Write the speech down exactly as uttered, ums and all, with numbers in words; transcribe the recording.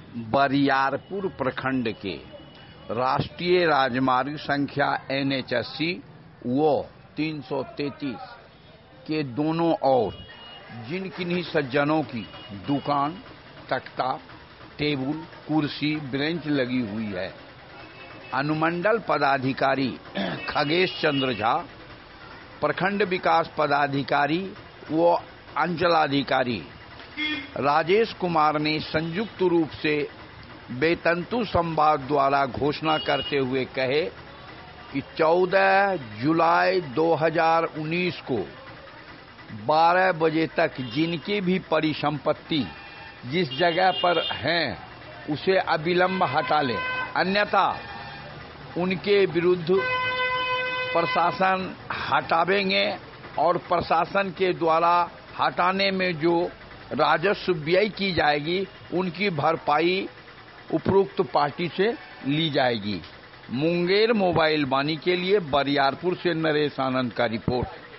बरियारपुर प्रखंड के राष्ट्रीय राजमार्ग संख्या एन एच अस्सी वो तीन सौ तैंतीस के दोनों ओर जिन किन्हीं सज्जनों की दुकान, तख्ता, टेबुल, कुर्सी, बेंच लगी हुई है, अनुमंडल पदाधिकारी खगेश चंद्र झा, प्रखंड विकास पदाधिकारी व अंचलाधिकारी राजेश कुमार ने संयुक्त रूप से बेतंतु संवाद द्वारा घोषणा करते हुए कहे कि चौदह जुलाई दो हज़ार उन्नीस को बारह बजे तक जिनकी भी परिसंपत्ति जिस जगह पर हैं उसे अविलंब हटा लें, अन्यथा उनके विरुद्ध प्रशासन हटावेंगे और प्रशासन के द्वारा हटाने में जो राजस्व व्यय की जाएगी उनकी भरपाई उपरोक्त पार्टी से ली जाएगी। मुंगेर मोबाइल वाणी के लिए बरियारपुर से नरेश आनंद का रिपोर्ट।